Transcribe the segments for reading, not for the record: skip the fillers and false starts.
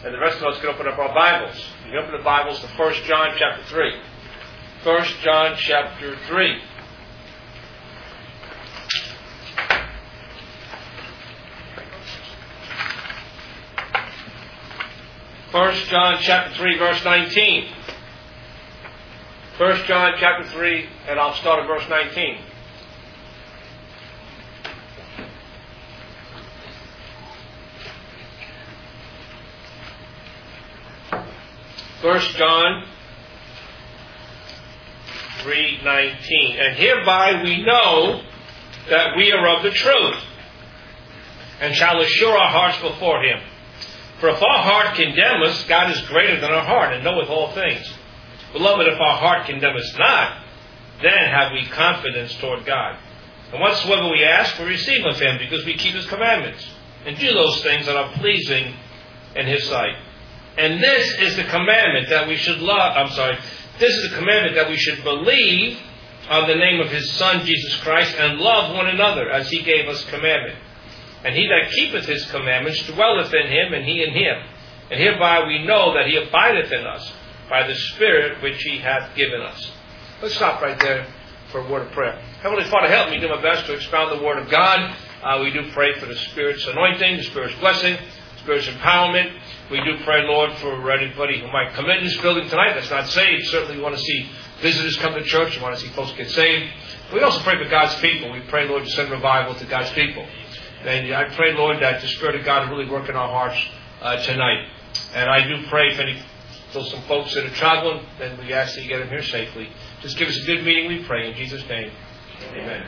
And the rest of us can open up our Bibles. You can open the Bibles to 1 John chapter 3. 1 John chapter 3. First John chapter 3, verse 19. 1 John chapter 3, and I'll start at verse 19. First John 3:19. And hereby we know that we are of the truth, and shall assure our hearts before Him. For if our heart condemn us, God is greater than our heart, and knoweth all things. Beloved, if our heart condemn us not, then have we confidence toward God. And whatsoever we ask, we receive of Him, because we keep His commandments, and do those things that are pleasing in His sight. And this is the commandment that we should this is the commandment that we should believe on the name of His Son, Jesus Christ, and love one another, as He gave us commandment. And he that keepeth His commandments dwelleth in Him, and He in him. And hereby we know that He abideth in us, by the Spirit which He hath given us. Let's stop right there for a word of prayer. Heavenly Father, help me do my best to expound the Word of God. We do pray for the Spirit's anointing, the Spirit's blessing, the Spirit's empowerment. We do pray, Lord, for anybody who might come in this building tonight that's not saved. Certainly we want to see visitors come to church. We want to see folks get saved. We also pray for God's people. We pray, Lord, to send revival to God's people. And I pray, Lord, that the Spirit of God will really work in our hearts tonight. And I do pray for some folks that are traveling, then we ask that you get them here safely. Just give us a good meeting, we pray. In Jesus' name, amen.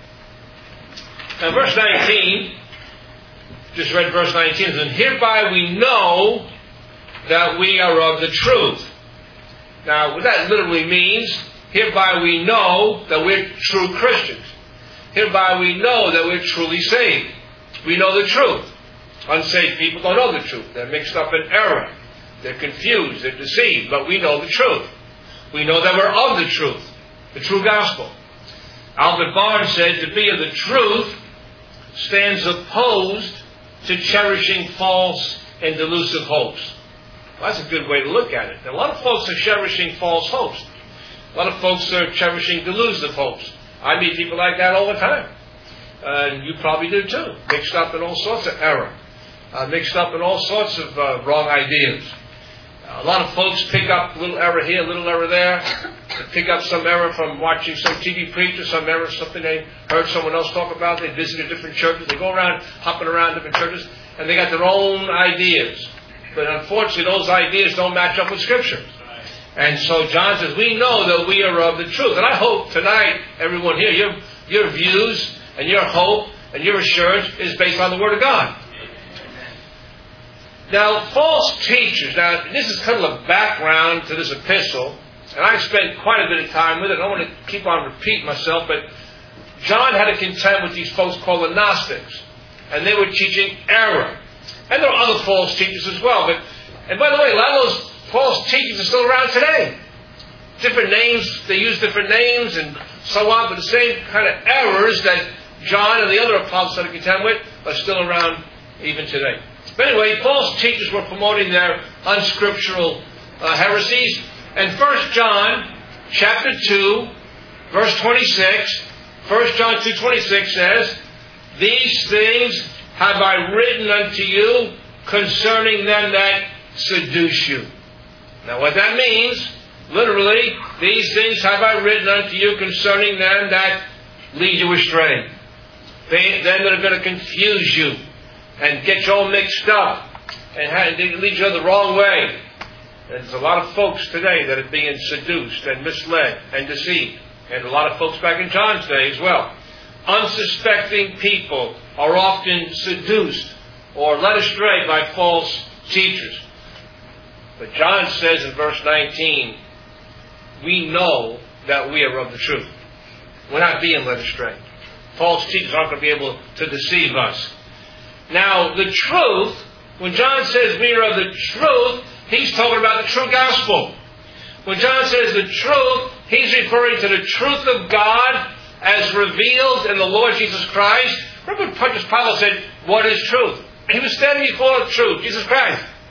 Now, verse 19, just read verse 19, and hereby we know that we are of the truth. Now, what that literally means, hereby we know that we're true Christians. Hereby we know that we're truly saved. We know the truth. Unsaved people don't know the truth. They're mixed up in error. They're confused. They're deceived. But we know the truth. We know that we're of the truth. The true gospel. Albert Barnes said, to be of the truth stands opposed to cherishing false and delusive hopes. Well, that's a good way to look at it. A lot of folks are cherishing false hopes. A lot of folks are cherishing delusive hopes. I meet people like that all the time. And you probably do too. Mixed up in all sorts of error. Mixed up in all sorts of wrong ideas. A lot of folks pick up a little error here, a little error there. They pick up some error from watching some TV preacher, some error, something they heard someone else talk about. They visited different churches. They go around, hopping around different churches, and they got their own ideas. But unfortunately, those ideas don't match up with Scripture. And so John says, we know that we are of the truth. And I hope tonight, everyone here, your views and your hope and your assurance is based on the Word of God. Now, false teachers. Now, this is kind of a background to this epistle, and I've spent quite a bit of time with it. I don't want to keep on repeating myself, but John had to contend with these folks called the Gnostics, and they were teaching error. And there are other false teachers as well. And by the way, a lot of those false teachers are still around today. Different names, they use different names and so on, but the same kind of errors that John and the other apostles had to contend with are still around even today. But anyway, false teachers were promoting their unscriptural heresies. And 1 John chapter 2, verse 26, 1 John 2:26 says, these things have I written unto you concerning them that seduce you. Now what that means, literally, these things have I written unto you concerning them that lead you astray. Them that are going to confuse you and get you all mixed up and lead you the wrong way. There's a lot of folks today that are being seduced and misled and deceived. And a lot of folks back in John's day as well. Unsuspecting people are often seduced or led astray by false teachers. But John says in verse 19, we know that we are of the truth. We're not being led astray. False teachers aren't going to be able to deceive us. Now, the truth, when John says we are of the truth, he's talking about the true gospel. When John says the truth, he's referring to the truth of God as revealed in the Lord Jesus Christ. Remember when Pontius Pilate said, what is truth? He was standing before the truth, Jesus Christ.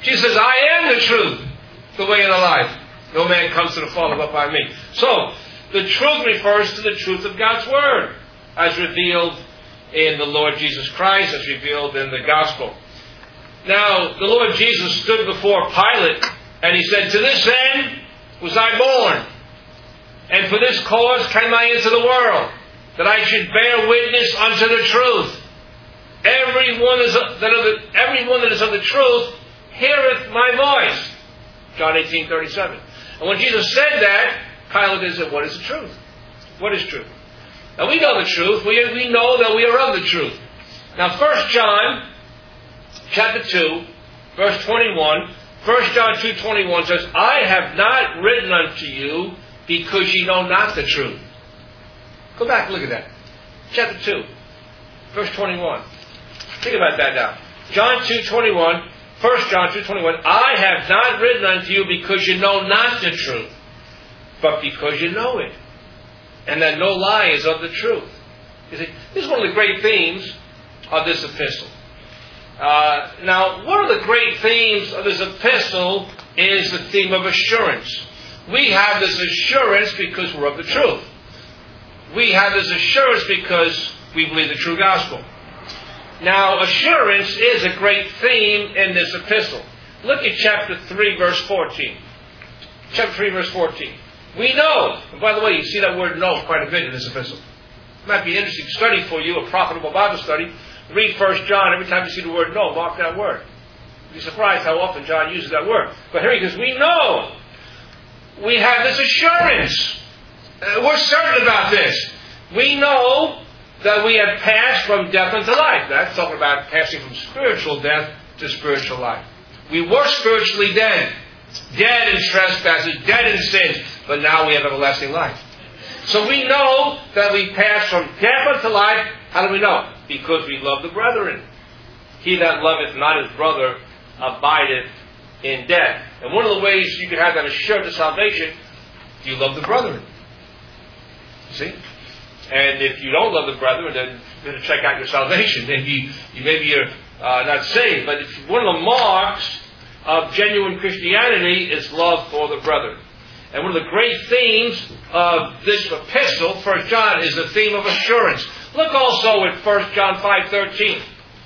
Jesus says, I am the truth, the way, and the life. No man comes to the Father but by me. So, the truth refers to the truth of God's Word, as revealed in the Lord Jesus Christ, as revealed in the Gospel. Now, the Lord Jesus stood before Pilate, and he said, to this end was I born, and for this cause came I into the world, that I should bear witness unto the truth. Everyone that is of the truth heareth my voice. John 18:37. And when Jesus said that, Pilate said, what is the truth? What is truth? Now we know the truth. We know that we are of the truth. Now 1 John chapter 2, verse 21, 1 John 2:21 says, I have not written unto you because ye know not the truth. Go back and look at that. Chapter 2, verse 21. Think about that now. John 2:21, 1 John 2:21, I have not written unto you because you know not the truth, but because you know it, and that no lie is of the truth. You see, this is one of the great themes of this epistle. Now, one of the great themes of this epistle is the theme of assurance. We have this assurance because we're of the truth. We have this assurance because we believe the true gospel. Now, assurance is a great theme in this epistle. Look at chapter 3, verse 14. Chapter 3, verse 14. We know, and by the way, you see that word know quite a bit in this epistle. It might be an interesting study for you, a profitable Bible study. Read 1 John. Every time you see the word know, mark that word. You'll be surprised how often John uses that word. But here he goes, we know. We have this assurance. We're certain about this. We know that we have passed from death unto life. That's talking about passing from spiritual death to spiritual life. We were spiritually dead. Dead in trespasses, dead in sins. But now we have everlasting life. So we know that we pass from death unto life. How do we know? Because we love the brethren. He that loveth not his brother abideth in death. And one of the ways you can have that assurance of salvation, do you love the brethren? See? And if you don't love the brethren, then you better check out your salvation. Then you maybe you're not saved. But one of the marks of genuine Christianity is love for the brethren. And one of the great themes of this epistle, 1 John, is the theme of assurance. Look also at 1 John 5:13.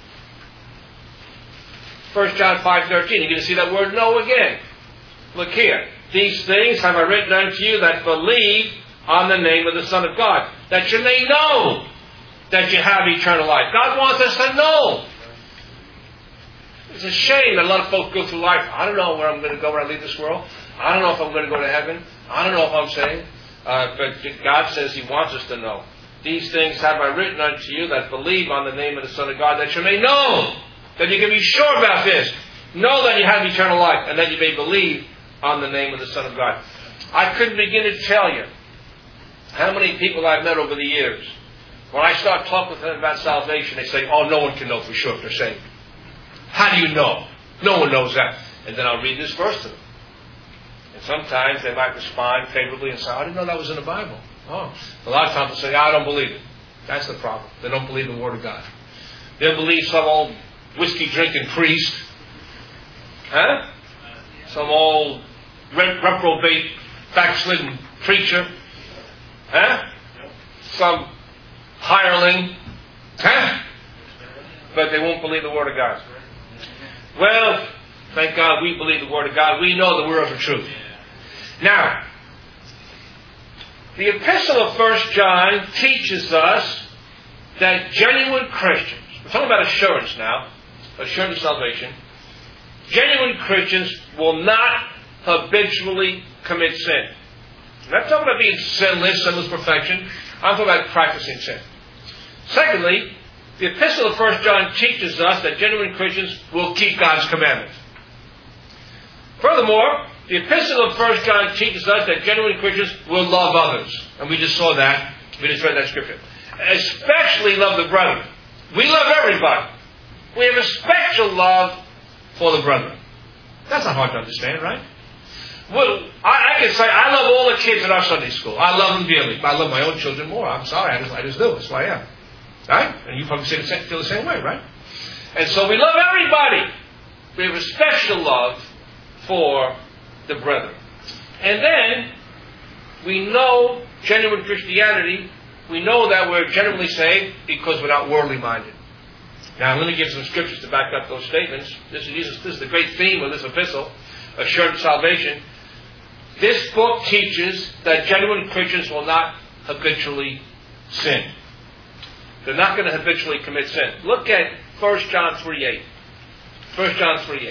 1 John 5:13. You're going to see that word know again. Look here. These things have I written unto you that believe on the name of the Son of God, that you may know that you have eternal life. God wants us to know. It's a shame that a lot of folks go through life. I don't know where I'm going to go when I leave this world. I don't know if I'm going to go to heaven. I don't know if I'm saved. But God says He wants us to know. These things have I written unto you that believe on the name of the Son of God, that you may know, that you can be sure about this. Know that you have eternal life, and that you may believe on the name of the Son of God. I couldn't begin to tell you how many people I've met over the years. When I start talking with them about salvation, they say, oh, no one can know for sure if they're saved. How do you know? No one knows that. And then I'll read this verse to them. And sometimes they might respond favorably and say, I didn't know that was in the Bible. Oh. A lot of times they'll say, I don't believe it. That's the problem. They don't believe the Word of God. They'll believe some old whiskey-drinking priest. Huh? Some old reprobate, backslidden preacher. Huh? Some hireling. Huh? But they won't believe the Word of God. Well, thank God we believe the Word of God. We know that we're of the truth. Now, the epistle of 1 John teaches us that genuine Christians, we're talking about assurance now, assurance of salvation, genuine Christians will not habitually commit sin. I'm not talking about being sinless perfection. I'm talking about practicing sin. Secondly, the epistle of 1 John teaches us that genuine Christians will keep God's commandments. Furthermore, the epistle of 1 John teaches us that genuine Christians will love others. And we just saw that. We just read that scripture. Especially love the brethren. We love everybody. We have a special love for the brethren. That's not hard to understand, right? Well, I can say I love all the kids in our Sunday school. I love them dearly. I love my own children more. I'm sorry. I just do. That's who I am. Right? And you probably feel the same way, right? And so we love everybody. We have a special love for the brethren. And then, we know genuine Christianity. We know that we're genuinely saved because we're not worldly minded. Now, let me give some scriptures to back up those statements. This is the great theme of this epistle, assured salvation. This book teaches that genuine Christians will not habitually sin. They're not going to habitually commit sin. Look at 1 John 3:8. 1 John 3:8.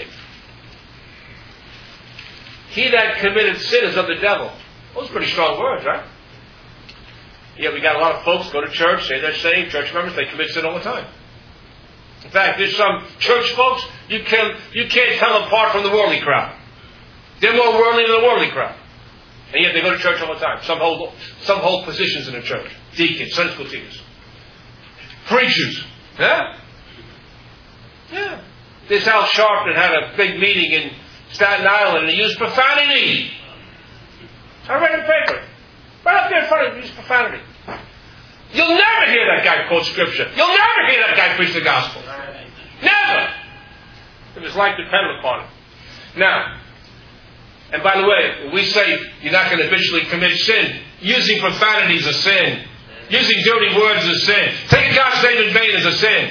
He that committed sin is of the devil. Those are pretty strong words, right? Yeah, we got a lot of folks go to church, say they're saved, church members, they commit sin all the time. In fact, there's some church folks, you can't tell them apart from the worldly crowd. They're more worldly than the worldly crowd. And yet they go to church all the time. Some hold positions in the church. Deacons, Sunday school teachers. Preachers. Yeah? Yeah. This Al Sharpton had a big meeting in Staten Island and he used profanity. I read in the paper. Right up there in front of him, he used profanity. You'll never hear that guy quote scripture. You'll never hear that guy preach the gospel. Never. If his life depended upon it. Now, and by the way, when we say you're not going to habitually commit sin, using profanity is a sin. Using dirty words is a sin. Taking God's name in vain is a sin.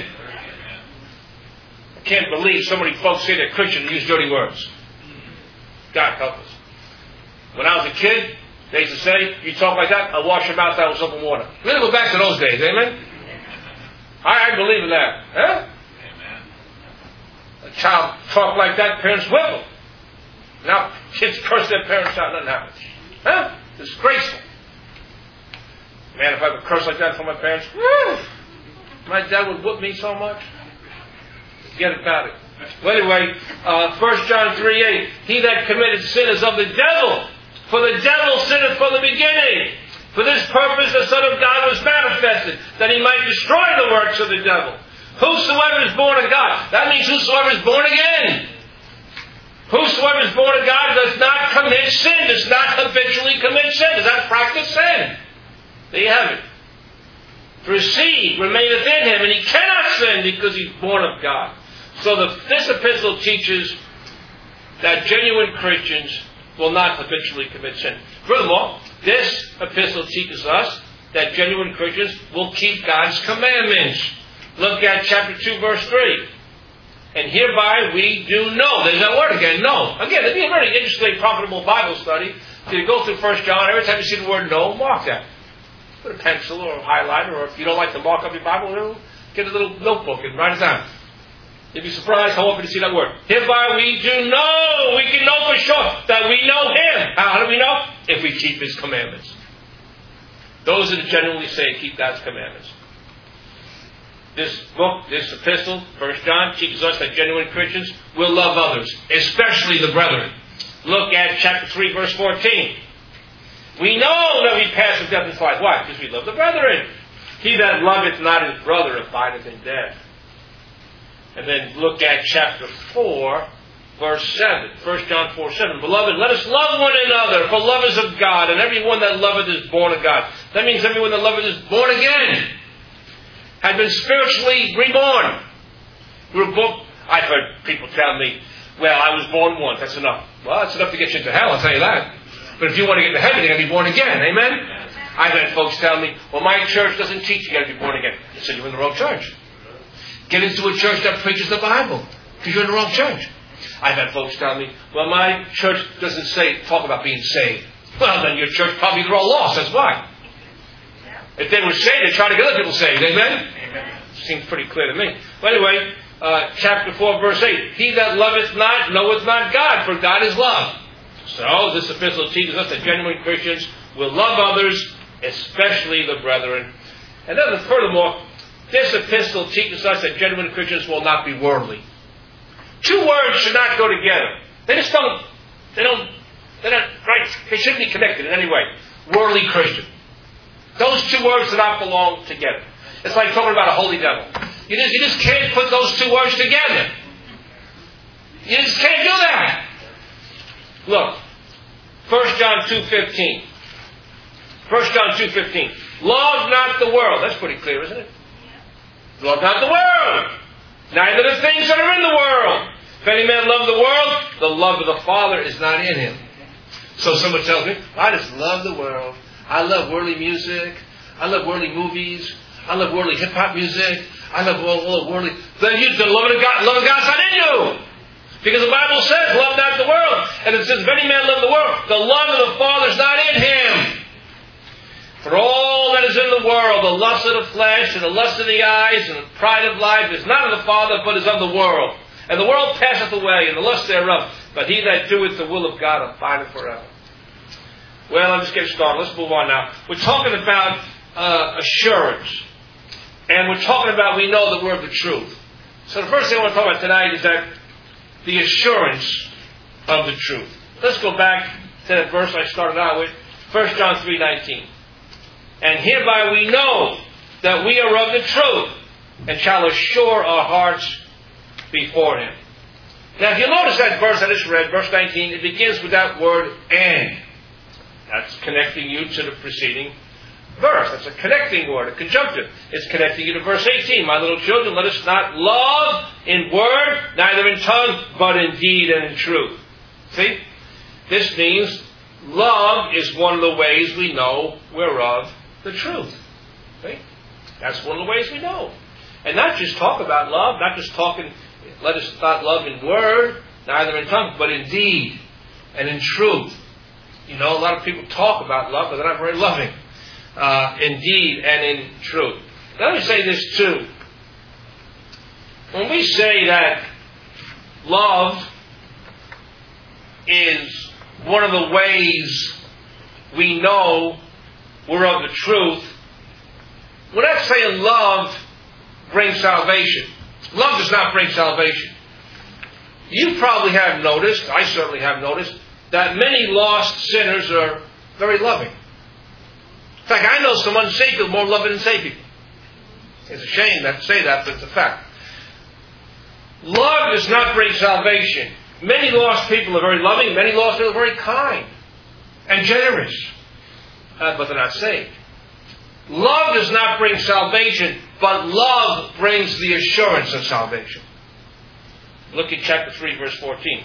I can't believe so many folks say they're Christian and use dirty words. God help us. When I was a kid, they used to say, you talk like that, I'll wash your mouth out with soap and water. We're going to go back to those days, amen? I believe in that. Huh? A child talk like that, parents whip them. Now kids curse their parents out, nothing happens. Huh? Disgraceful. Man, if I would curse like that for my parents, whew, my dad would whoop me so much. Forget about it. Well, anyway, 1 John 3:8, he that committed sin is of the devil. For the devil sinned from the beginning. For this purpose the Son of God was manifested, that he might destroy the works of the devil. Whosoever is born of God. That means whosoever is born again. Whosoever is born of God does not commit sin, does not habitually commit sin, does not practice sin. There you have it. For his seed remaineth in him, and he cannot sin because he's born of God. So this epistle teaches that genuine Christians will not habitually commit sin. Furthermore, this epistle teaches us that genuine Christians will keep God's commandments. Look at chapter 2, verse 3. And hereby we do know. There's that word again, know. Again, it'd be a very interesting, profitable Bible study. So you go through 1 John, every time you see the word know, mark that. Put a pencil or a highlighter, or if you don't like to mark up your Bible, get a little notebook and write it down. You'd be surprised how often you see that word. Hereby we do know. We can know for sure that we know Him. How do we know? If we keep His commandments. Those that genuinely say keep God's commandments. This book, this epistle, 1 John, teaches us that genuine Christians will love others, especially the brethren. Look at chapter 3, verse 14. We know that we pass from death into life. Why? Because we love the brethren. He that loveth not his brother abideth in death. And then look at chapter 4, verse 7. 1 John 4, 7. Beloved, let us love one another, for love is of God, and everyone that loveth is born of God. That means everyone that loveth is born again. Had been spiritually reborn. I've heard people tell me, well, I was born once, that's enough. Well, that's enough to get you into hell, I'll tell you that. But if you want to get to heaven, you got to be born again. Amen? I've had folks tell me, well, my church doesn't teach you got to be born again. I said, you're in the wrong church. Get into a church that preaches the Bible, because you're in the wrong church. I've had folks tell me, well, my church doesn't talk about being saved. Well, then your church probably they're all lost. That's why. If they were saved, they'd try to get other people saved. Amen? Seems pretty clear to me. But anyway, chapter 4, verse 8. He that loveth not, knoweth not God, for God is love. So, this epistle teaches us that genuine Christians will love others, especially the brethren. And then, furthermore, this epistle teaches us that genuine Christians will not be worldly. Two words should not go together. They shouldn't be connected in any way. Worldly Christian. Those two words do not belong together. It's like talking about a holy devil. You just can't put those two words together. You just can't do that. Look, 1 John 2:15. 1 John 2:15. Love not the world. That's pretty clear, isn't it? Love not the world. Neither the things that are in the world. If any man love the world, the love of the Father is not in him. So someone tells me, I just love the world. I love worldly music. I love worldly movies. I love worldly hip-hop music. I love all worldly... Then the love of God's not in you. Because the Bible says, love not the world. And it says, if any man love the world, the love of the Father is not in him. For all that is in the world, the lust of the flesh and the lust of the eyes and the pride of life is not of the Father, but is of the world. And the world passeth away, and the lust thereof. But he that doeth the will of God abideth forever. Well, I'm just getting started. Let's move on now. We're talking about assurance. And we're talking about we know that we're of the truth. So the first thing I want to talk about tonight is that the assurance of the truth. Let's go back to that verse I started out with, 1 John 3:19. And hereby we know that we are of the truth, and shall assure our hearts before Him. Now, if you notice that verse I just read, verse 19, it begins with that word "and." That's connecting you to the preceding verse. That's a connecting word, a conjunctive. It's connecting you to verse 18. My little children, let us not love in word, neither in tongue, but in deed and in truth. See? This means love is one of the ways we know we're of the truth. See? That's one of the ways we know. And not just talk about love, not just talking, let us not love in word, neither in tongue, but in deed and in truth. You know, a lot of people talk about love, but they're not very loving. In deed and in truth. Let me say this too. When we say that love is one of the ways we know we're of the truth, we're not saying love brings salvation. Love does not bring salvation. You probably have noticed, I certainly have noticed, that many lost sinners are very loving. In fact, I know some unsaved people more loving than saved people. It's a shame to say that, but it's a fact. Love does not bring salvation. Many lost people are very loving. Many lost people are very kind and generous. But they're not saved. Love does not bring salvation, but love brings the assurance of salvation. Look at chapter 3, verse 14.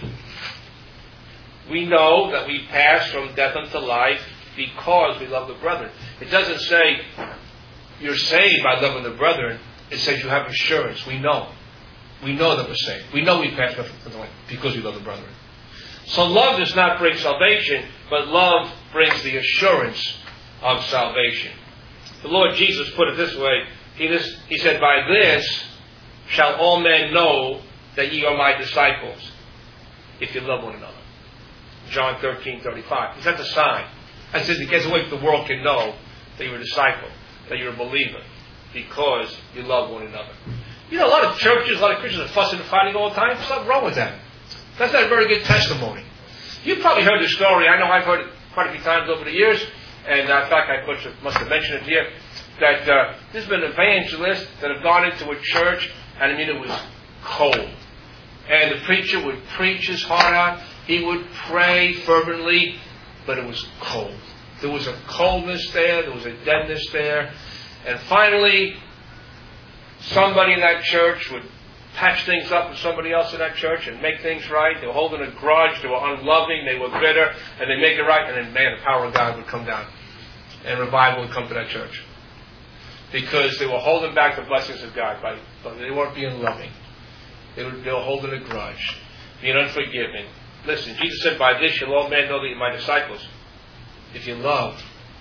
We know that we pass from death unto life because we love the brethren. It doesn't say you're saved by loving the brethren. It says you have assurance. We know. We know that we're saved. We know we pass from death unto life because we love the brethren. So love does not bring salvation, but love brings the assurance of salvation. The Lord Jesus put it this way. He said, by this shall all men know that ye are my disciples, if you love one another. John 13:35. He said the sign. I said, because the way the world can know that you're a disciple, that you're a believer, because you love one another. You know, a lot of churches, a lot of Christians are fussing and fighting all the time. There's something wrong with that. That's not a very good testimony. You've probably heard the story. I know I've heard it quite a few times over the years. And in fact, I must have mentioned it here, that there's been evangelists that have gone into a church, and I mean, it was cold. And the preacher would preach his heart out. He would pray fervently, but it was cold. There was a coldness there. There was a deadness there. And finally, somebody in that church would patch things up with somebody else in that church and make things right. They were holding a grudge. They were unloving. They were bitter. And they make it right. And then, man, the power of God would come down. And revival would come to that church. Because they were holding back the blessings of God. But they weren't being loving. They were holding a grudge. Being unforgiving. Listen, Jesus said, by this shall all men know that you're my disciples. If you love.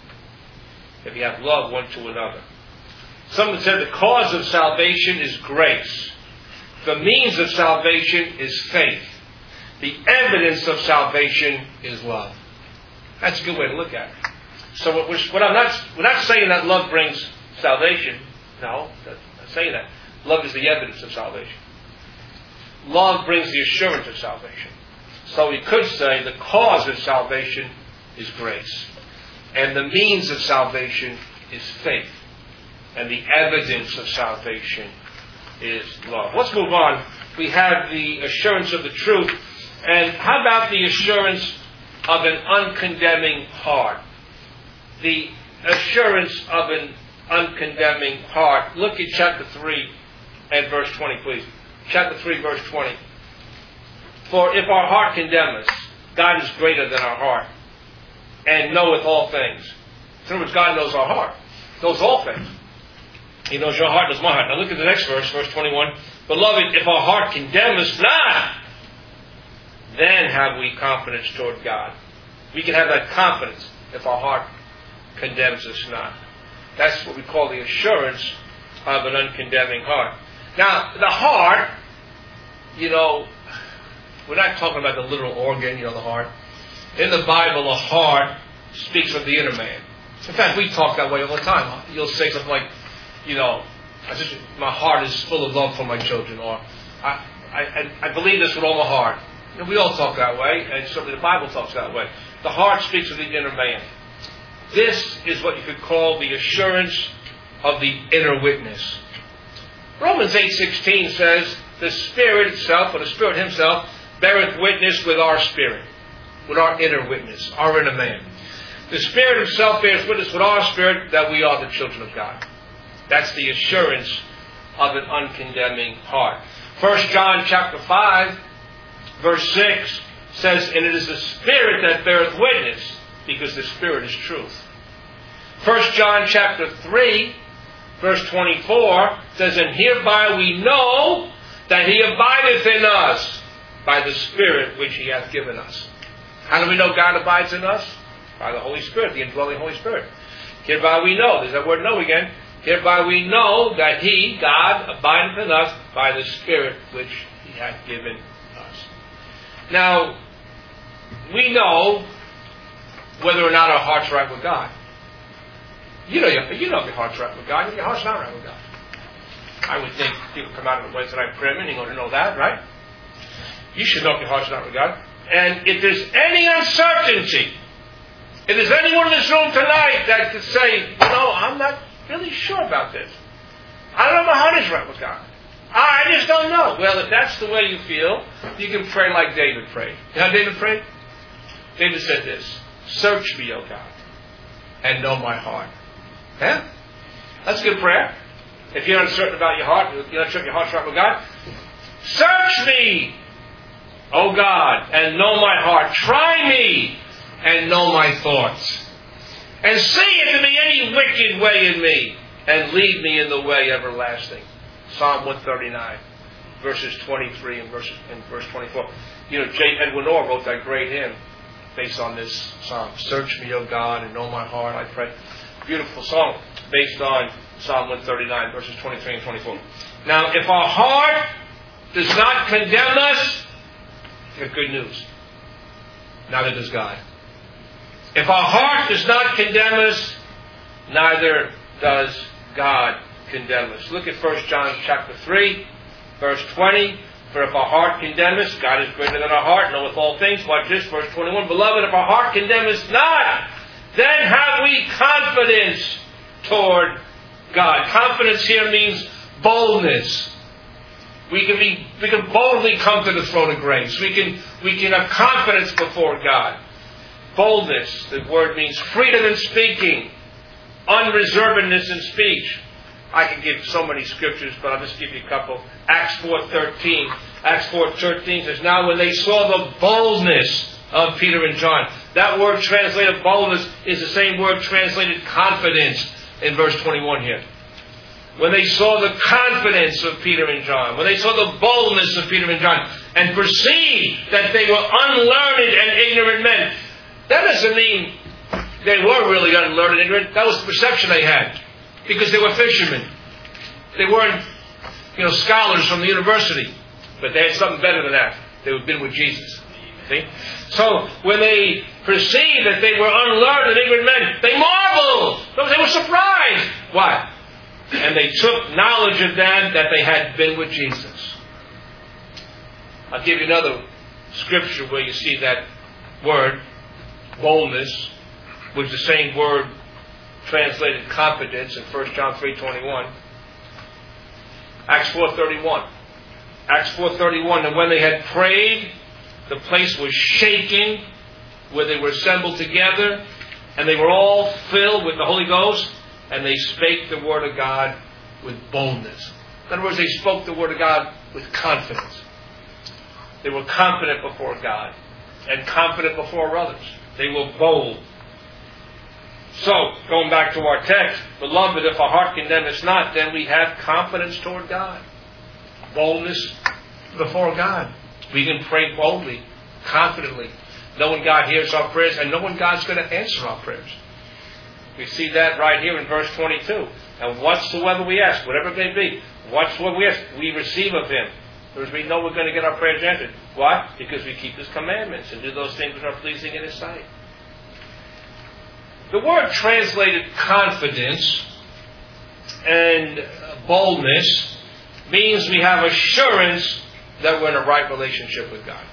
If you have love one to another. Someone said the cause of salvation is grace. The means of salvation is faith. The evidence of salvation is love. That's a good way to look at it. So we're not saying that love brings salvation. No, I'm not saying that. Love is the evidence of salvation. Love brings the assurance of salvation. So we could say the cause of salvation is grace. And the means of salvation is faith. And the evidence of salvation is love. Let's move on. We have the assurance of the truth. And how about the assurance of an uncondemning heart? The assurance of an uncondemning heart. Look at chapter 3 and verse 20, please. Chapter 3, verse 20. For if our heart condemn us, God is greater than our heart, and knoweth all things. In other words, God knows our heart, knows all things. He knows your heart, knows my heart. Now look at the next verse, verse 21. Beloved, if our heart condemn us not, then have we confidence toward God. We can have that confidence if our heart condemns us not. That's what we call the assurance of an uncondemning heart. Now, the heart, we're not talking about the literal organ, the heart. In the Bible, the heart speaks of the inner man. In fact, we talk that way all the time. You'll say something like, my heart is full of love for my children, or I believe this with all my heart. We all talk that way, and certainly the Bible talks that way. The heart speaks of the inner man. This is what you could call the assurance of the inner witness. Romans 8:16 says, the Spirit itself, or the Spirit Himself, beareth witness with our spirit, with our inner witness, our inner man. The Spirit Himself bears witness with our spirit that we are the children of God. That's the assurance of an uncondemning heart. 1 John chapter 5, verse 6 says, and it is the Spirit that beareth witness, because the Spirit is truth. 1 John chapter 3, verse 24 says, and hereby we know that He abideth in us by the Spirit which He hath given us. How do we know God abides in us? By the Holy Spirit, the indwelling Holy Spirit. Hereby we know, there's that word know again. Hereby we know that He, God, abideth in us by the Spirit which He hath given us. Now, we know whether or not our heart's right with God. You know if your heart's right with God, if your heart's not right with God. I would think people come out of the Wednesday night prayer meeting ought to know that, right? You should know if your heart's not with God. And if there's any uncertainty, if there's anyone in this room tonight that could say, I'm not really sure about this. I don't know if my heart is right with God. I just don't know. Well, if that's the way you feel, you can pray like David prayed. You know how David prayed? David said this, search me, O God, and know my heart. Yeah? That's a good prayer. If you're uncertain about your heart, you're not sure if your heart's right with God, search me, O God, and know my heart. Try me and know my thoughts. And see if there be any wicked way in me, and lead me in the way everlasting. Psalm 139, verses 23 and verse 24. J. Edwin Orr wrote that great hymn based on this psalm. Search me, O God, and know my heart, I pray. Beautiful song based on Psalm 139, verses 23 and 24. Now, if our heart does not condemn us, we have good news. Neither does God. If our heart does not condemn us, neither does God condemn us. Look at 1 John chapter 3, verse 20. For if our heart condemn us, God is greater than our heart, knoweth all things. Watch this, verse 21. Beloved, if our heart condemn us not, then have we confidence toward God. Confidence here means boldness. We can boldly come to the throne of grace. We can have confidence before God. Boldness, the word means freedom in speaking, unreservedness in speech. I can give so many scriptures, but I'll just give you a couple. Acts 4:13. Acts 4:13 says, now when they saw the boldness of Peter and John. That word translated boldness is the same word translated confidence in verse 21 here. When they saw the confidence of Peter and John, when they saw the boldness of Peter and John, and perceived that they were unlearned and ignorant men. That doesn't mean they were really unlearned and ignorant. That was the perception they had. Because they were fishermen. They weren't, scholars from the university. But they had something better than that. They had been with Jesus. See? So, when they perceived that they were unlearned and ignorant men, they marveled. They were surprised. Why? And they took knowledge of them that they had been with Jesus. I'll give you another scripture where you see that word, boldness, which is the same word translated confidence in 1 John 3:21. Acts 4:31. Acts 4:31. And when they had prayed, the place was shaking where they were assembled together, and they were all filled with the Holy Ghost, and they spake the word of God with boldness. In other words, they spoke the word of God with confidence. They were confident before God and confident before others. They were bold. So, going back to our text, beloved, if our heart condemn us not, then we have confidence toward God. Boldness before God. We can pray boldly, confidently, knowing God hears our prayers and knowing God's going to answer our prayers. We see that right here in verse 22. And whatsoever we ask, whatever it may be, whatsoever we ask, we receive of Him. Because we know we're going to get our prayers answered. Why? Because we keep His commandments and do those things which are pleasing in His sight. The word translated confidence and boldness means we have assurance that we're in a right relationship with God.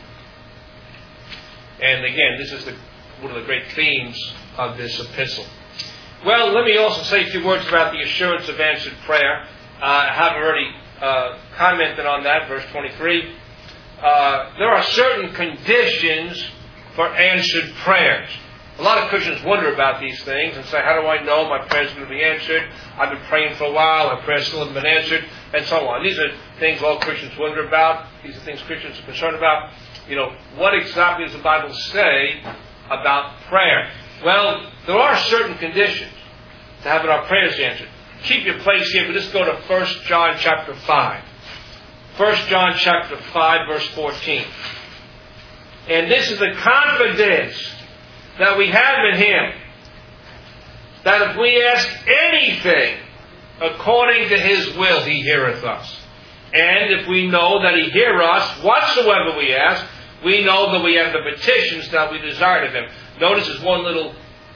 And again, this is one of the great themes of this epistle. Well, let me also say a few words about the assurance of answered prayer. I have already commented on that, verse 23. There are certain conditions for answered prayers. A lot of Christians wonder about these things and say, how do I know my prayers are going to be answered? I've been praying for a while, my prayers still haven't been answered, and so on. These are things all Christians wonder about. These are things Christians are concerned about. What exactly does the Bible say about prayer? Well, there are certain conditions to having our prayers answered. Keep your place here, but let's go to 1 John chapter 5. 1 John chapter 5, verse 14. And this is the confidence that we have in Him, that if we ask anything according to His will, He heareth us. And if we know that He hear us, whatsoever we ask, we know that we have the petitions that we desired of Him. Notice there's one little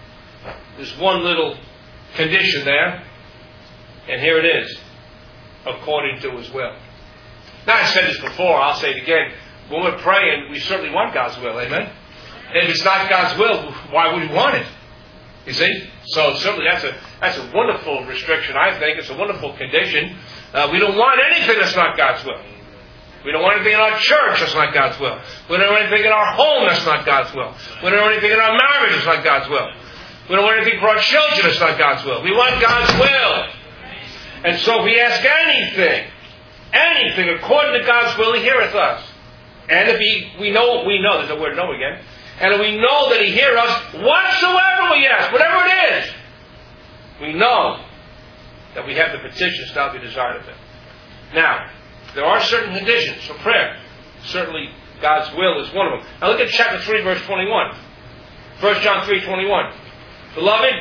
condition there. And here it is. According to His will. Now, I said this before, I'll say it again. When we're praying, we certainly want God's will. Amen? And if it's not God's will, why would we want it? You see? So certainly that's a wonderful restriction, I think. It's a wonderful condition. We don't want anything that's not God's will. We don't want anything in our church that's not God's will. We don't want anything in our home that's not God's will. We don't want anything in our marriage that's not God's will. We don't want anything for our children that's not God's will. We want God's will. And so if we ask anything according to God's will, He heareth us. And if we know, there's the word know again. And if we know that He hears us, whatsoever we ask, whatever it is, we know that we have the petitions that we desired of Him. Now, there are certain conditions for prayer. Certainly, God's will is one of them. Now look at chapter 3, verse 21. 1 John 3, 21. Beloved,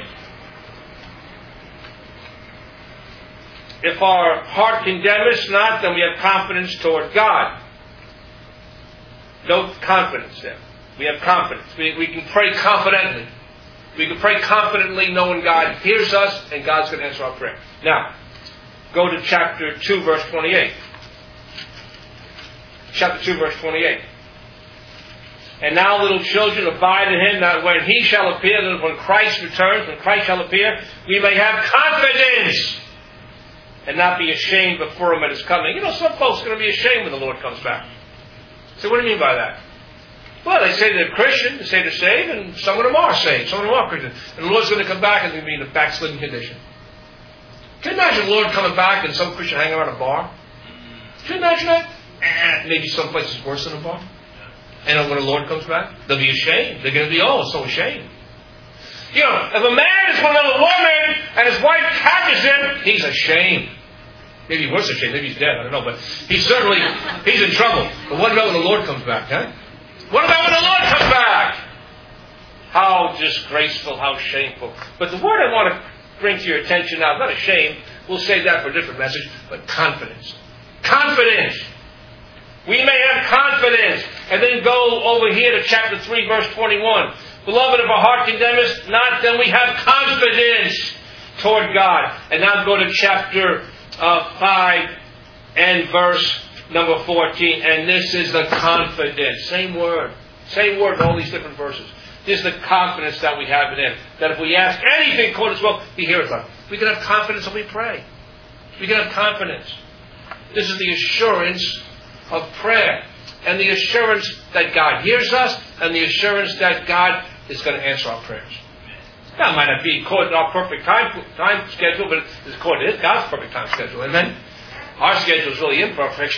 if our heart condemn us not, then we have confidence toward God. No confidence there. We have confidence. We can pray confidently. We can pray confidently knowing God hears us and God's going to answer our prayer. Now, go to chapter 2, verse 28. Chapter 2, verse 28. And now, little children, abide in Him, that when He shall appear, that when Christ returns, when Christ shall appear, we may have confidence and not be ashamed before Him at His coming. Some folks are going to be ashamed when the Lord comes back. So what do you mean by that? Well, they say they're Christian, they say they're saved, and some of them are saved, some of them are Christian. And the Lord's going to come back and they're going to be in a backslidden condition. Can you imagine the Lord coming back and some Christian hanging around a bar? Can you imagine that? Maybe some place is worse than a bar. And when the Lord comes back, they'll be ashamed. They're going to be, so ashamed. If a man is with another woman and his wife catches him, he's ashamed. Maybe worse ashamed. Maybe he's dead. I don't know. But he's in trouble. But what about when the Lord comes back, huh? What about when the Lord comes back? How disgraceful, how shameful. But the word I want to bring to your attention now, not ashamed, we'll save that for a different message, but confidence. Confidence. We may have confidence. And then go over here to chapter 3, verse 21. Beloved, if our heart condemn us not, then we have confidence toward God. And now go to chapter 5 and verse number 14. And this is the confidence. Same word in all these different verses. This is the confidence that we have in Him. That if we ask anything according to His will, He hears us. We can have confidence when we pray. We can have confidence. This is the assurance of prayer. And the assurance that God hears us, and the assurance that God is going to answer our prayers. Now, it might not be according to our perfect time schedule, but it's according to God's perfect time schedule. Amen? Our schedule is really imperfect.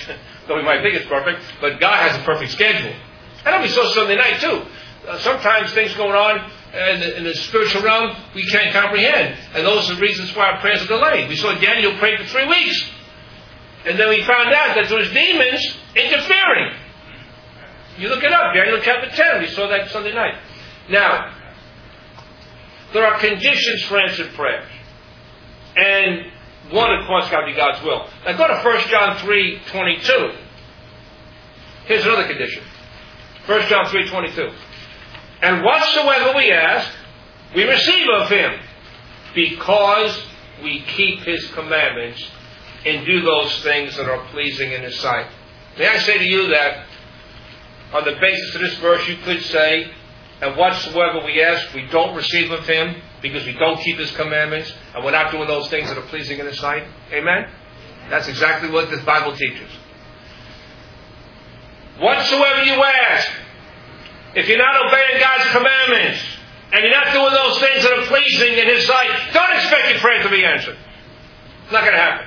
Though we might think it's perfect, but God has a perfect schedule. And we saw Sunday night too. Sometimes things going on in the spiritual realm we can't comprehend. And those are the reasons why our prayers are delayed. We saw Daniel pray for 3 weeks. And then we found out that there was demons interfering. You look it up, Daniel chapter 10. We saw that Sunday night. Now, there are conditions for answered prayers. And one, of course, got to be God's will. Now go to 1 John 3:22. Here's another condition. 1 John 3:22. And whatsoever we ask, we receive of Him, because we keep His commandments and do those things that are pleasing in His sight. May I say to you that on the basis of this verse you could say, and whatsoever we ask, we don't receive of Him, because we don't keep His commandments, and we're not doing those things that are pleasing in His sight. Amen? That's exactly what this Bible teaches. Whatsoever you ask, if you're not obeying God's commandments, and you're not doing those things that are pleasing in His sight, don't expect your prayer to be answered. It's not going to happen.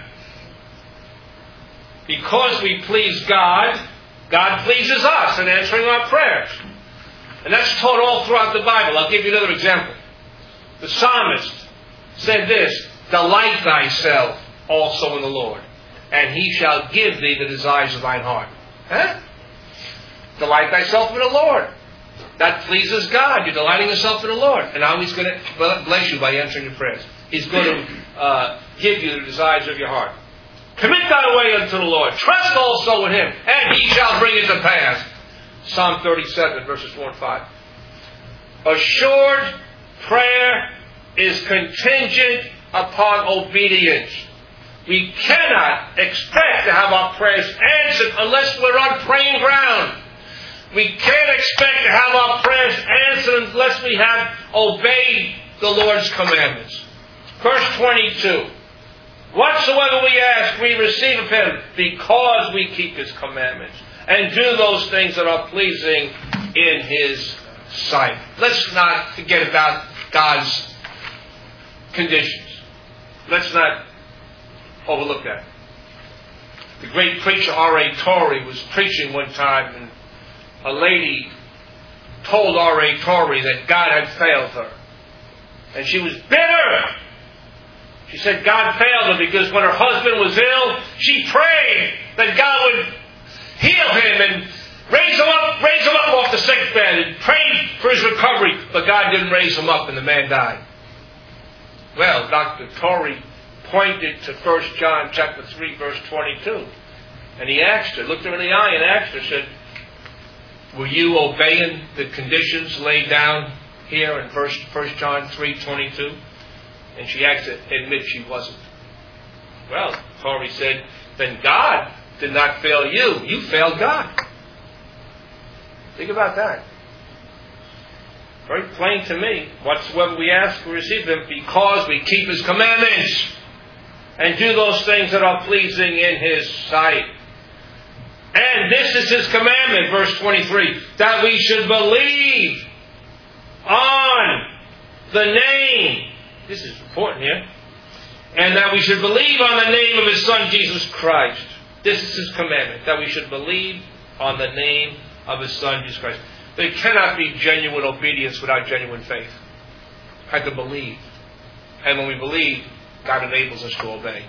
Because we please God, God pleases us in answering our prayers. And that's taught all throughout the Bible. I'll give you another example. The psalmist said this, delight thyself also in the Lord, and He shall give thee the desires of thine heart. Huh? Delight thyself in the Lord. That pleases God. You're delighting yourself in the Lord. And now He's going to bless you by answering your prayers. He's going to give you the desires of your heart. Commit thy way unto the Lord. Trust also in Him, and He shall bring it to pass. Psalm 37, verses 4 and 5. Assured prayer is contingent upon obedience. We cannot expect to have our prayers answered unless we're on praying ground. We can't expect to have our prayers answered unless we have obeyed the Lord's commandments. Verse 22. Whatsoever we ask, we receive of Him, because we keep His commandments and do those things that are pleasing in His sight. Let's not forget about God's conditions. Let's not overlook that. The great preacher R.A. Torrey was preaching one time, and a lady told R.A. Torrey that God had failed her. And she was bitter. She said God failed her because when her husband was ill, she prayed that God would heal him and raise him up off the sick bed, and prayed for his recovery. But God didn't raise him up, and the man died. Well, Dr. Torrey pointed to 1 John chapter 3, verse 22. And he asked her, looked her in the eye and asked her, said, were you obeying the conditions laid down here in 1 John 3:22? And she had to admit she wasn't. Well, Torrey said, then God did not fail you. You failed God. Think about that. Very plain to me. Whatsoever we ask, we receive them, because we keep His commandments and do those things that are pleasing in His sight. And this is His commandment, verse 23, that we should believe on the name. This is important here. And that we should believe on the name of His Son, Jesus Christ. This is His commandment, that we should believe on the name of His Son, Jesus Christ. There cannot be genuine obedience without genuine faith. I have to believe. And when we believe, God enables us to obey.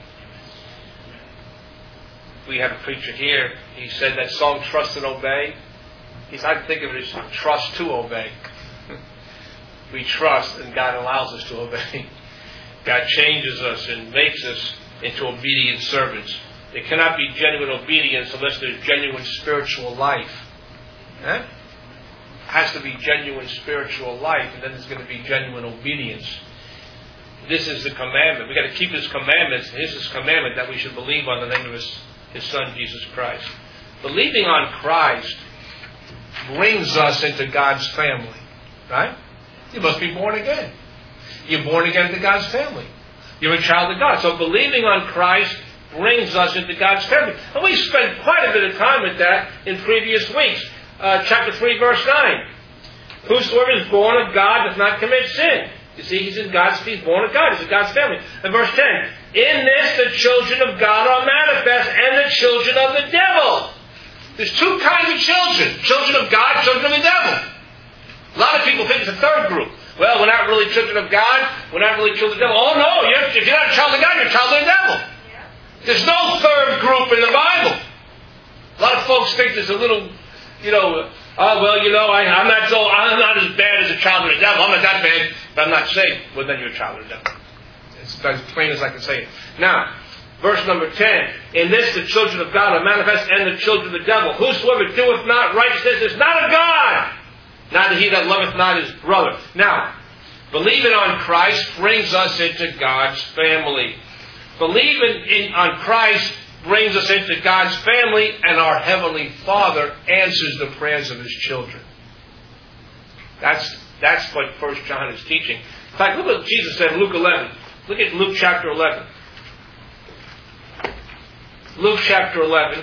We had a preacher here. He said that song, Trust and Obey. He said, I think of it as trust to obey. We trust, and God allows us to obey. God changes us and makes us into obedient servants. There cannot be genuine obedience unless there's genuine spiritual life. Huh? It has to be genuine spiritual life, and then there's going to be genuine obedience. This is the commandment. We've got to keep His commandments. Here's His commandment, that we should believe on the name of His Son, Jesus Christ. Believing on Christ brings us into God's family. Right? You must be born again. You're born again into God's family. You're a child of God. So believing on Christ brings us into God's family. And we spent quite a bit of time with that in previous weeks. Chapter 3, verse 9. Whosoever is born of God does not commit sin. You see, he's born of God. He's in God's family. And verse 10. In this the children of God are manifest, and the children of the devil. There's two kinds of children. Children of God, children of the devil. A lot of people think it's a third group. Well, we're not really children of God. We're not really children of the devil. Oh, no. If you're not a child of God, you're a child of the devil. There's no third group in the Bible. A lot of folks think there's a little, I'm not as bad as a child of the devil. I'm not that bad, but I'm not saved. Well, then you're a child of the devil. It's as plain as I can say it. Now, verse number 10. In this the children of God are manifest, and the children of the devil. Whosoever doeth not righteousness is not of God. Neither he that loveth not his brother. Now, believing on Christ brings us into God's family. Believing on Christ brings us into God's family, and our Heavenly Father answers the prayers of His children. That's what 1 John is teaching. In fact, look what Jesus said in Luke 11. Look at Luke chapter 11. Luke chapter 11.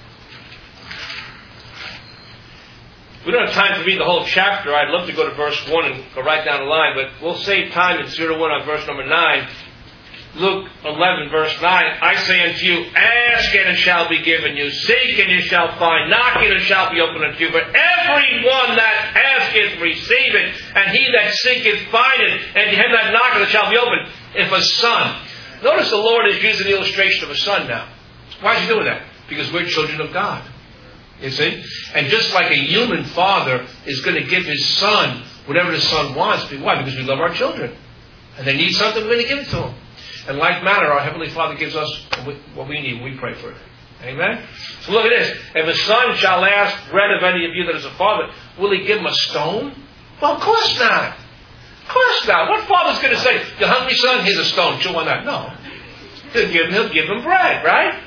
We don't have time to read the whole chapter. I'd love to go to verse 1 and go right down the line, but we'll save time and 0-1 on verse number 9. Luke 11, verse 9, I say unto you, ask and it shall be given you. Seek and you shall find. Knock and it shall be opened unto you. But everyone that asketh, receiveth. And he that seeketh, findeth. And to him that knocketh, it shall be opened. If a son. Notice the Lord is using the illustration of a son now. Why is He doing that? Because we're children of God. You see? And just like a human father is going to give his son whatever the son wants. Why? Because we love our children. And they need something, we're going to give it to them. In like manner, our Heavenly Father gives us what we need when we pray for it. Amen? So look at this. If a son shall ask bread of any of you that is a father, will he give him a stone? Well, of course not. Of course not. What father's going to say, you hungry son, here's a stone, chew on that? No. He'll give him bread, right?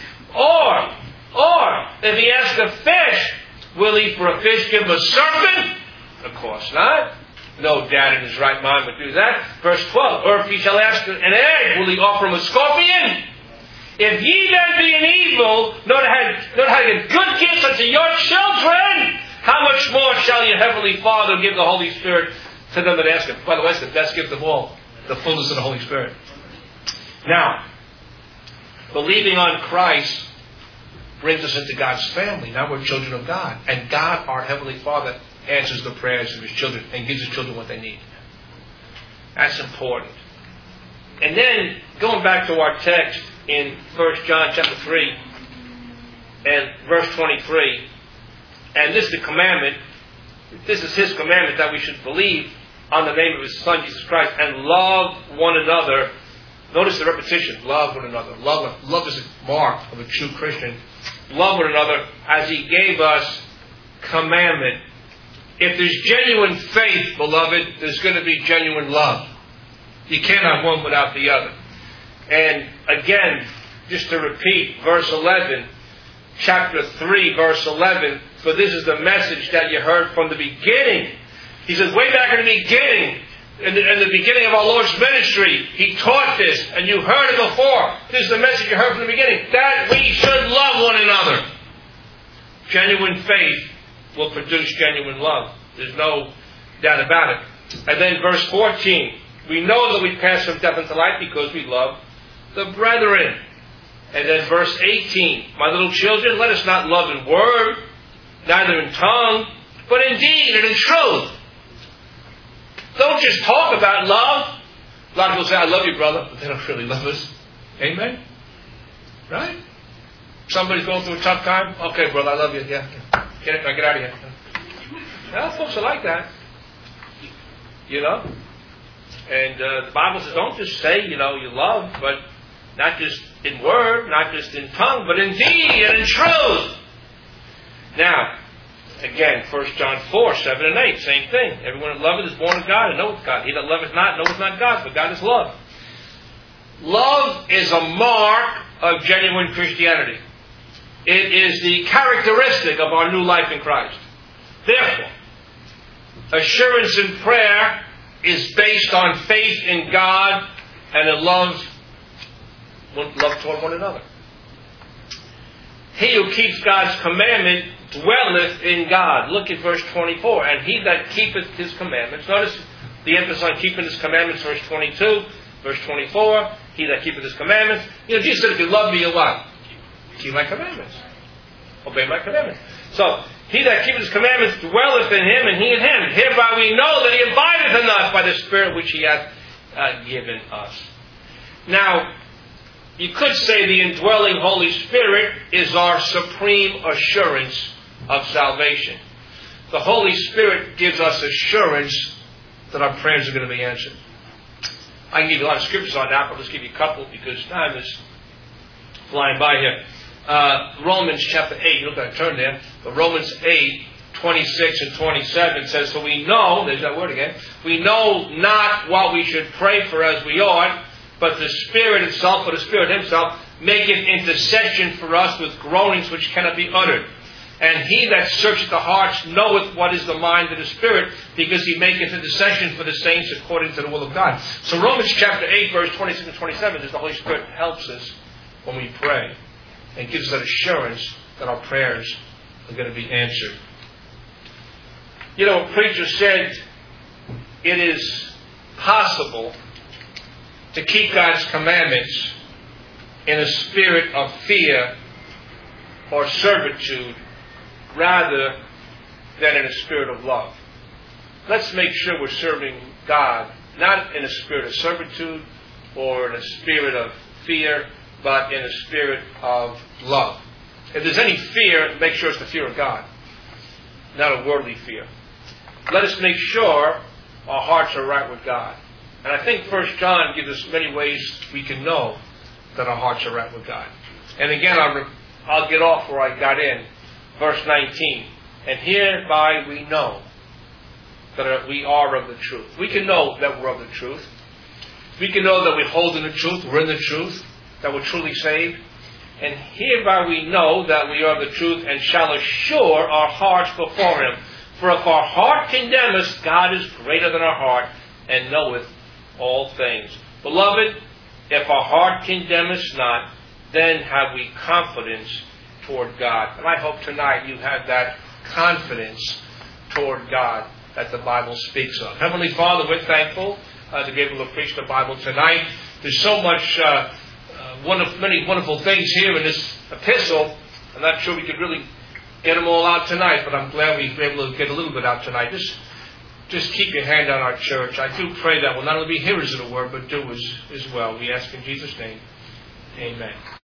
Or, if he asks a fish, will he for a fish give him a serpent? Of course not. No dad in his right mind would do that. Verse 12. Or if he shall ask an egg, will he offer him a scorpion? If ye then being evil, know how to give good gifts unto your children, how much more shall your Heavenly Father give the Holy Spirit to them that ask Him? By the way, it's the best gift of all. The fullness of the Holy Spirit. Now, believing on Christ brings us into God's family. Now we're children of God. And God, our Heavenly Father, answers the prayers of His children and gives His children what they need. That's important. And then, going back to our text in 1 John chapter 3 and verse 23, and this is the commandment, this is His commandment that we should believe on the name of His Son, Jesus Christ, and love one another. Notice the repetition, love one another. Love is a mark of a true Christian. Love one another as He gave us commandment. If there's genuine faith, beloved, there's going to be genuine love. You can't have one without the other. And again, just to repeat, verse 11, chapter 3, verse 11, for this is the message that you heard from the beginning. He says, way back in the beginning, in the beginning of our Lord's ministry, He taught this, and you heard it before. This is the message you heard from the beginning, that we should love one another. Genuine faith will produce genuine love. There's no doubt about it. And then verse 14, we know that we pass from death into life because we love the brethren. And then verse 18, my little children, let us not love in word, neither in tongue, but in deed and in truth. Don't just talk about love. A lot of people say, I love you, brother, but they don't really love us. Amen? Right? Somebody's going through a tough time. Okay, brother, I love you. Yeah. Get out of here. Well, folks are like that. You know? And the Bible says, don't just say, you love, but not just in word, not just in tongue, but in deed and in truth. Now, again, 1 John 4, 7 and 8, same thing. Everyone that loveth is born of God and knoweth God. He that loveth not knoweth not God, for God is love. Love is a mark of genuine Christianity. It is the characteristic of our new life in Christ. Therefore, assurance in prayer is based on faith in God and a love toward one another. He who keeps God's commandment dwelleth in God. Look at verse 24. And he that keepeth His commandments. Notice the emphasis on keeping His commandments, verse 22. Verse 24. He that keepeth His commandments. Jesus said, if you love me, you'll what? Keep my commandments. obey my commandments. So, he that keepeth his commandments dwelleth in him, and he in him. Hereby we know that he abideth in us by the Spirit which he hath given us. Now, you could say the indwelling Holy Spirit is our supreme assurance of salvation. The Holy Spirit gives us assurance that our prayers are going to be answered. I can give you a lot of scriptures on that, but let's give you a couple because time is flying by here. Romans chapter 8, you don't have to turn there, but Romans 8, 26 and 27 says, so we know, there's that word again, we know not what we should pray for as we ought, but the Spirit itself, or the Spirit Himself, maketh intercession for us with groanings which cannot be uttered. And He that searcheth the hearts knoweth what is the mind of the Spirit, because He maketh intercession for the saints according to the will of God. So Romans chapter 8, verse 26 and 27 is the Holy Spirit helps us when we pray and gives us that assurance that our prayers are going to be answered. You know, a preacher said it is possible to keep God's commandments in a spirit of fear or servitude rather than in a spirit of love. Let's make sure we're serving God not in a spirit of servitude or in a spirit of fear, but in a spirit of love. If there's any fear, make sure it's the fear of God, not a worldly fear. Let us make sure our hearts are right with God. And I think 1 John gives us many ways we can know that our hearts are right with God. And again, I'll get off where I got in. Verse 19. And hereby we know that we are of the truth. We can know that we're of the truth. We can know that we hold in the truth, we're in the truth, that we're truly saved. And hereby we know that we are of the truth and shall assure our hearts before Him. For if our heart condemn us, God is greater than our heart and knoweth all things. Beloved, if our heart condemn us not, then have we confidence toward God. And I hope tonight you have that confidence toward God that the Bible speaks of. Heavenly Father, we're thankful to be able to preach the Bible tonight. There's so much, many wonderful things here in this epistle. I'm not sure we could really get them all out tonight, but I'm glad we were able to get a little bit out tonight. Just keep your hand on our church. I do pray that we'll not only be hearers of the word, but doers as well. We ask in Jesus' name. Amen.